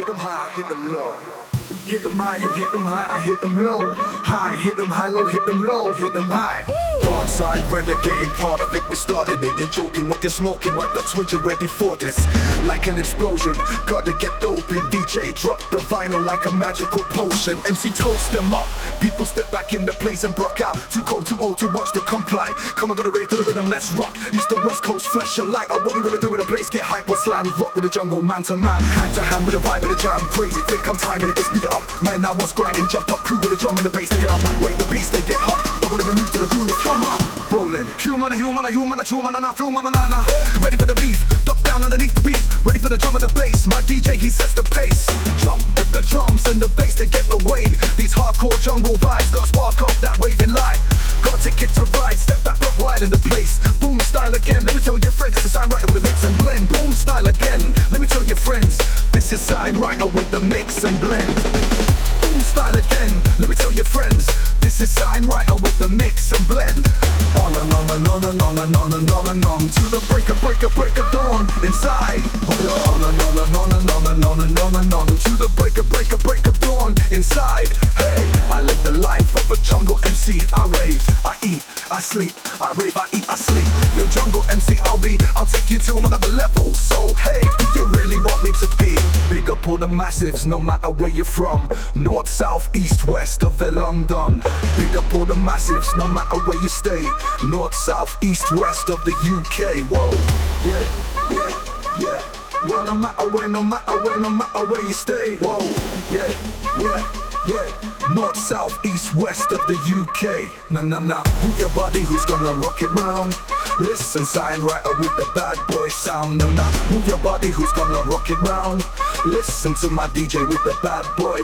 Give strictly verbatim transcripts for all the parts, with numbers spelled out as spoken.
hit them high, hit them low. Hit them high, you hit them high, I hit them low. High, hit them high, low, hit them low, hit them high. Dark side renegade, part of it, we started it. They're joking what they're smoking, what that's when you're ready for this. Like an explosion, gotta get open. D J drop the vinyl like a magical potion. M C toast them up, people step back in the place and broke out. Too cold, too old to watch the comply. Come on, go to rave to the rhythm, let's rock. East to west coast, flash your light. Oh, what we gonna do with the place, get hype or slam. Rock with the jungle, man to man, hand to hand with the vibe of the jam. Crazy, think I'm timing it, just speed it up. Man, I was grinding, jump up, crew with the drum and the bass, they get up. Wait, the beats, they get hot. Don't wanna move to the groove, come on. Rolling, human, a human, a human, a human, and I feel man, and I ready for the beat, duck down underneath the beat. Ready for the drum and the bass, my D J, he sets the pace. Jump with the drums and the bass, they get the wave. These hardcore jungle vibes, got spark off that waving light. Got a ticket to ride, step back, rock wide in the place. Boom style again, let me tell your friends, this is Sign Writer with the mix and blend. Boom style again, let me tell your friends, this is Sign Writer with the mix and blend. Boom style again, let me tell your friends, this is Sign Writer with the mix and blend. On and on and on and on and on and on and on to the break of break of break of dawn inside. On and on and on and on and on and on and on to the break of break of break of dawn inside. Hey, I live the life of a jungle M C. I rave, I eat, I sleep, I rave, I eat, I sleep. Your jungle M C, I'll be, I'll take you to another level. So hey, if you really want me to be, big up all the massives, no matter where you're from. North, south, east, west of the London. Big up all the massives, no matter where you stay. North, south, east, west of the U K. Whoa, yeah, yeah, yeah. Well, no matter where, no matter where, no matter where you stay. Whoa, yeah, yeah. Yeah, north, south, east, west of the U K. Nah, nah, nah, move your body, who's gonna rock it round? Listen, Sign Writer with the bad boy sound. Nah, nah, move your body, who's gonna rock it round? Listen to my D J with the bad boy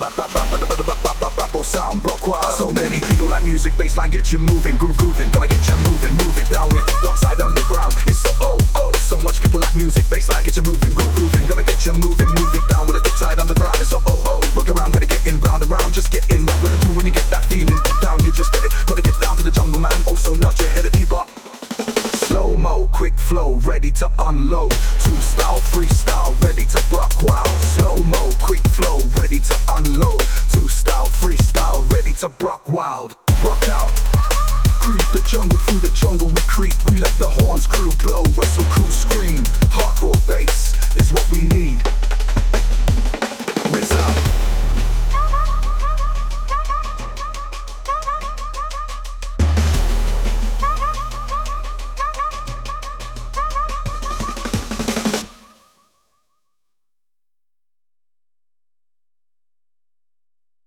sound, rock wild. So many people like music, bassline get you moving, groove grooving, gotta get you moving, move it down with the upside underground. It's so oh oh, so much people like music, bassline get you moving, groove grooving, gotta get you moving, move it down with the upside underground. It's so oh oh, look around, gotta get in, round and round, just get in. What gonna do when you get that feeling down? You just get it, gotta get down to the jungle, man. Also not your head of bebop. Slow mo, quick flow, ready to unload. Two style, freestyle, ready to rock wild. Slow mo, quick flow, ready to unload. Two style, freestyle, ready to rock wild. Rock out, creep the jungle, through the jungle we creep. We let the horns crew blow, whistle crew